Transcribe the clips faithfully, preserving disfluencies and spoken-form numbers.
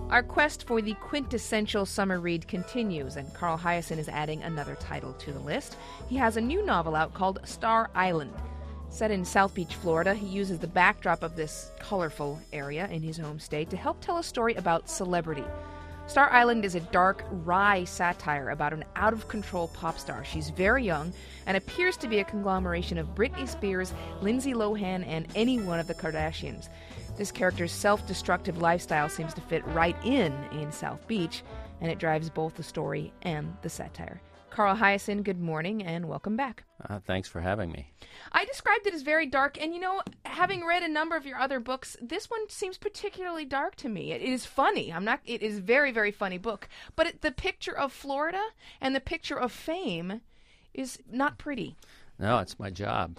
Our quest for the quintessential summer read continues, and Carl Hiaasen is adding another title to the list. He has a new novel out called Star Island. Set in South Beach, Florida, he uses the backdrop of this colorful area in his home state to help tell a story about celebrity. Star Island is a dark, wry satire about an out-of-control pop star. She's very young and appears to be a conglomeration of Britney Spears, Lindsay Lohan, and any one of the Kardashians. This character's self-destructive lifestyle seems to fit right in in South Beach, and it drives both the story and the satire. Carl Hiaasen, good morning and welcome back. Uh, thanks for having me. I described it as very dark, and you know, having read a number of your other books, this one seems particularly dark to me. It is funny. I'm not. It is a very, very funny book, but it, the picture of Florida and the picture of fame is not pretty. No, it's my job.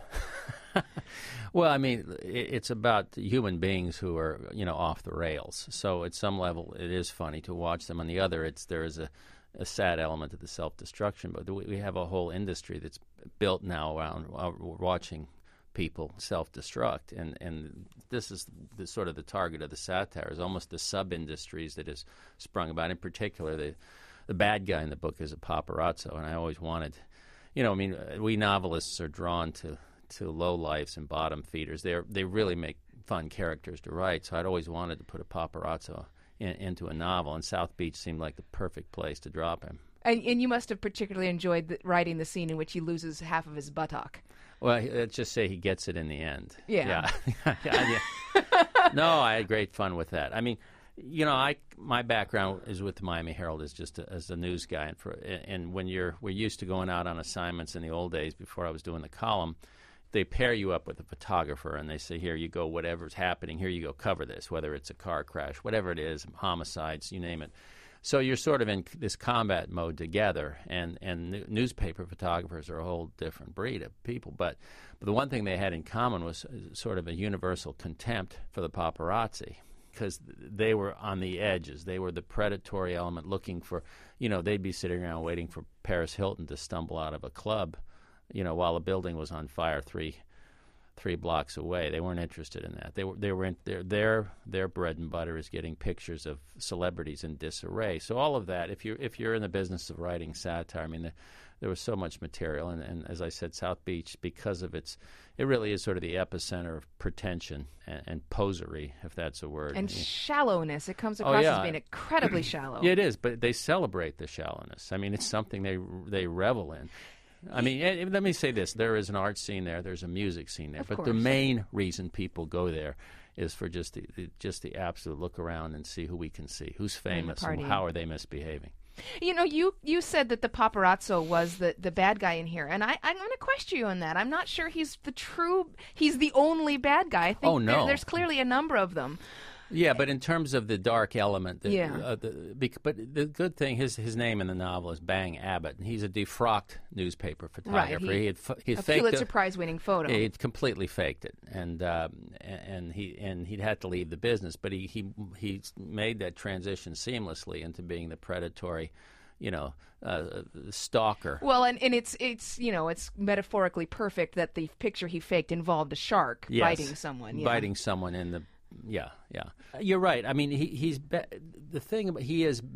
Well, I mean, it, it's about human beings who are, you know, off the rails. So at some level, it is funny to watch them. On the other, it's there is a a sad element of the self-destruction, but we have a whole industry that's built now around uh, watching people self-destruct, and, and this is the, sort of the target of the satire, is almost the sub-industries that has sprung about. In particular, the the bad guy in the book is a paparazzo, and I always wanted, you know, I mean, we novelists are drawn to, to low-lifes and bottom feeders. They they really make fun characters to write, so I'd always wanted to put a paparazzo In, into a novel, and South Beach seemed like the perfect place to drop him. And, and you must have particularly enjoyed the, writing the scene in which he loses half of his buttock. Well, let's just say he gets it in the end. Yeah. Yeah. yeah, yeah. No, I had great fun with that. I mean, you know, I my background is with the Miami Herald as just a, as a news guy, and for and when you're we're used to going out on assignments in the old days before I was doing the column. They pair you up with a photographer, and they say, here you go, whatever's happening, here you go, cover this, whether it's a car crash, whatever it is, homicides, you name it. So you're sort of in this combat mode together, and, and newspaper photographers are a whole different breed of people. But, but the one thing they had in common was sort of a universal contempt for the paparazzi, because they were on the edges. They were the predatory element looking for, you know, they'd be sitting around waiting for Paris Hilton to stumble out of a club, you know, while a building was on fire three three blocks away. They weren't interested in that. They were they were in, their their their bread and butter is getting pictures of celebrities in disarray. So all of that, if you if you're in the business of writing satire, I mean, the, there was so much material, and, and as I said, South Beach, because of its, it really is sort of the epicenter of pretension and, and posery, if that's a word. And shallowness. It comes Oh, across yeah. as being incredibly shallow. Yeah, it is, but they celebrate the shallowness. I mean, it's something they they revel in. I mean, and let me say this. There is an art scene there. There's a music scene there. Of but course. the main reason people go there is for just the, the just the absolute look around and see who we can see, who's famous, and partying. how are they misbehaving. You know, you, you said that the paparazzo was the, the bad guy in here, and I, I'm going to question you on that. I'm not sure he's the true, he's the only bad guy. I think Oh, no. there, there's clearly a number of them. Yeah, but in terms of the dark element, the, Yeah. uh, the, bec- but the good thing, his his name in the novel is Bang Abbott, and he's a defrocked newspaper photographer. Right, he- had f- he A faked Pulitzer it. Prize-winning photo. He had completely faked it, and um, and he and he'd had to leave the business, but he he he made that transition seamlessly into being the predatory, you know, uh, stalker. Well, and, and it's it's you know it's metaphorically perfect that the picture he faked involved a shark Yes. biting someone. Yeah. biting someone in the. Yeah, yeah. You're right. I mean, he, he's ba- the thing about he is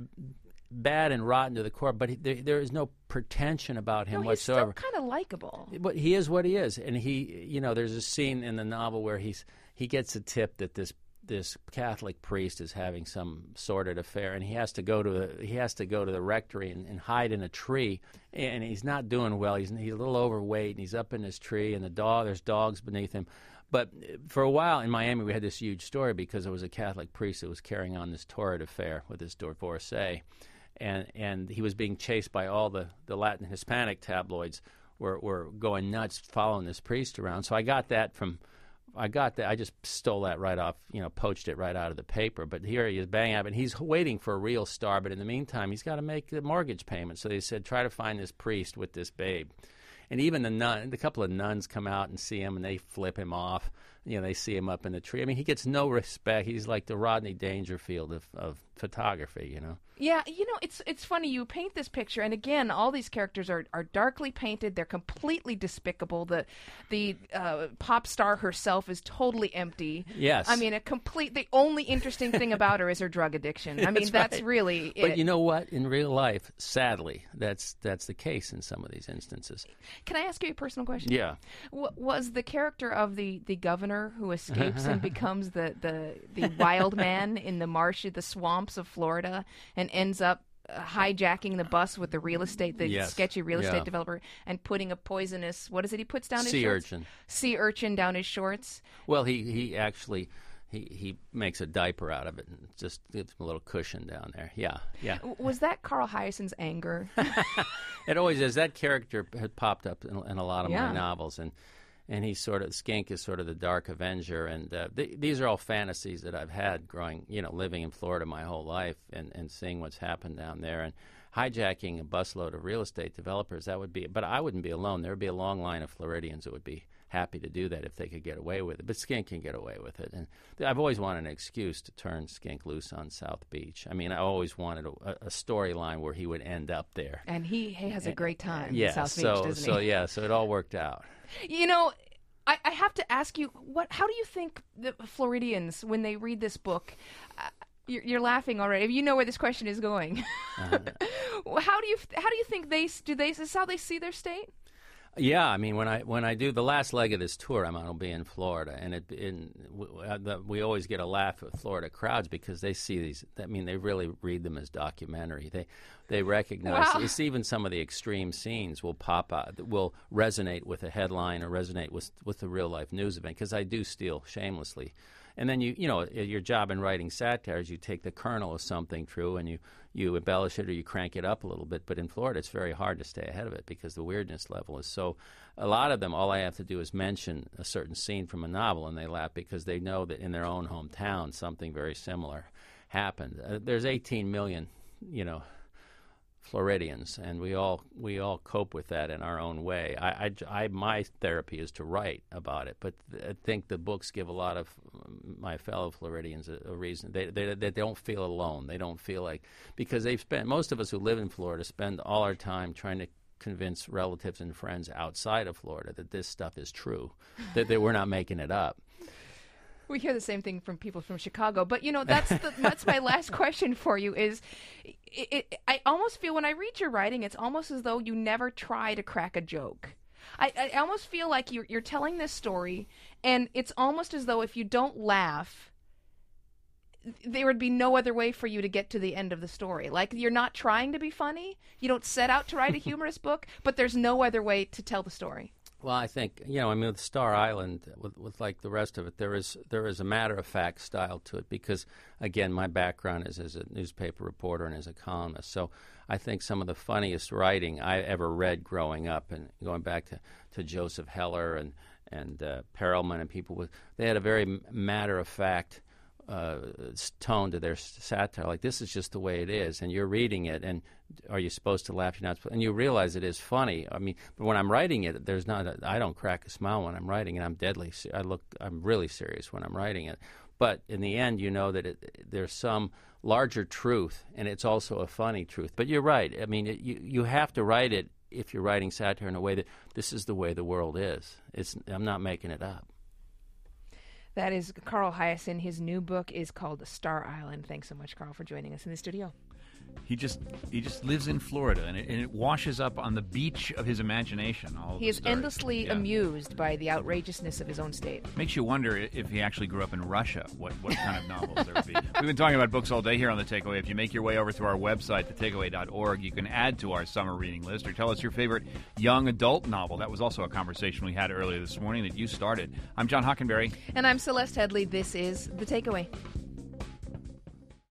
bad and rotten to the core, but he, there, there is no pretension about him No, he's whatsoever. still kind of likable. But he is what he is, and he, you know, there's a scene in the novel where he's he gets a tip that this this Catholic priest is having some sordid affair, and he has to go to the he has to go to the rectory and, and hide in a tree, and he's not doing well. He's he's a little overweight, and he's up in this tree, and the dog there's dogs beneath him. But for a while in Miami, we had this huge story because it was a Catholic priest that was carrying on this torrid affair with this divorcee, and and he was being chased by all the, the Latin Hispanic tabloids were were going nuts following this priest around. So I got that from, I got that I just stole that right off, you know, poached it right out of the paper. But here he is, Bang Abbott. He's waiting for a real star, but in the meantime, he's got to make the mortgage payment. So they said, try to find this priest with this babe. And even the nun, a couple of nuns come out and see him, and they flip him off. you know, they see him up in the tree. I mean, he gets no respect. He's like the Rodney Dangerfield of, of photography, you know. Yeah, you know, it's it's funny. You paint this picture, and again, all these characters are, are darkly painted. They're completely despicable. The the uh, pop star herself is totally empty. Yes. I mean, a complete. The only interesting thing about her is her drug addiction. I mean, that's, that's right. really it. But you know what? In real life, sadly, that's that's the case in some of these instances. Can I ask you a personal question? Yeah. W- was the character of the, the governor who escapes and becomes the, the, the wild man in the marsh, the swamps of Florida, and ends up uh, hijacking the bus with the real estate, the yes. sketchy real estate yeah. developer, and putting a poisonous, what is it he puts down his sea shorts? urchin. Sea urchin down his shorts. Well, he, he actually... He he makes a diaper out of it and just gives him a little cushion down there. Yeah, yeah. Was that Carl Hiaasen's anger? It always is. That character had popped up in, in a lot of yeah. my novels, and and he's sort of Skink is sort of the dark Avenger, and uh, th- these are all fantasies that I've had growing, you know, living in Florida my whole life, and, and seeing what's happened down there, and hijacking a busload of real estate developers. That would be, but I wouldn't be alone. There would be a long line of Floridians that would be happy to do that if they could get away with it. But Skink can get away with it. And I've always wanted an excuse to turn Skink loose on South Beach. I mean, I always wanted a, a storyline where he would end up there. And he, he has a great time yeah, in South so, Beach, doesn't so, he? yeah, so it all worked out. You know, I, I have to ask you, what? How do you think the Floridians, when they read this book, uh, you're, you're laughing already. You know where this question is going. uh, how do you how do you think they do? They is this how they see their state? Yeah, I mean, when I when I do the last leg of this tour, I'm going to be in Florida, and it in w- uh, the, we always get a laugh at Florida crowds because they see these. I mean, they really read them as documentary. They they recognize Wow. it's even some of the extreme scenes will pop out that will resonate with a headline or resonate with with the real life news event, because I do steal shamelessly. And then you, you know, your job in writing satire is you take the kernel of something true and you, you embellish it or you crank it up a little bit. But in Florida, it's very hard to stay ahead of it because the weirdness level is so. A lot of them, all I have to do is mention a certain scene from a novel, and they laugh because they know that in their own hometown something very similar happened. Uh, there's eighteen million, you know, Floridians, and we all we all cope with that in our own way. I, I, I my therapy is to write about it, but I think the books give a lot of my fellow Floridians a, a reason. They, they they don't feel alone. They don't feel like, because they've spent, most of us who live in Florida spend all our time trying to convince relatives and friends outside of Florida that this stuff is true, that, that we're not making it up. We hear the same thing from people from Chicago, but you know that's the, that's my last question for you. Is it, it, I almost feel when I read your writing, it's almost as though you never try to crack a joke. I, I almost feel like you're you're telling this story, and it's almost as though if you don't laugh, there would be no other way for you to get to the end of the story. Like, you're not trying to be funny. You don't set out to write a humorous book, but there's no other way to tell the story. Well, I think, you know, I mean, with Star Island, with, with like the rest of it, there is there is a matter-of-fact style to it because, again, my background is as a newspaper reporter and as a columnist. So I think some of the funniest writing I ever read growing up, and going back to, to Joseph Heller and, and uh, Perelman and people, with, they had a very matter-of-fact uh, tone to their satire. Like, this is just the way it is, and you're reading it, and are you supposed to laugh? You're not supposed, and you realize it is funny. I mean, but when I'm writing it, there's not. A, I don't crack a smile when I'm writing it. I'm deadly. I look. I'm really serious when I'm writing it. But in the end, you know that it, there's some larger truth, and it's also a funny truth. But you're right. I mean, it, you you have to write it if you're writing satire in a way that this is the way the world is. It's. I'm not making it up. That is Carl Hiaasen. His new book is called Star Island. Thanks so much, Carl, for joining us in the studio. He just he just lives in Florida, and it, and it washes up on the beach of his imagination. All of he the is stories. endlessly Yeah. amused by the outrageousness of his own state. Makes you wonder if he actually grew up in Russia, what, what kind of novels there would be. We've been talking about books all day here on The Takeaway. If you make your way over to our website, the takeaway dot org, you can add to our summer reading list or tell us your favorite young adult novel. That was also a conversation we had earlier this morning that you started. I'm John Hockenberry. And I'm Celeste Headley. This is The Takeaway.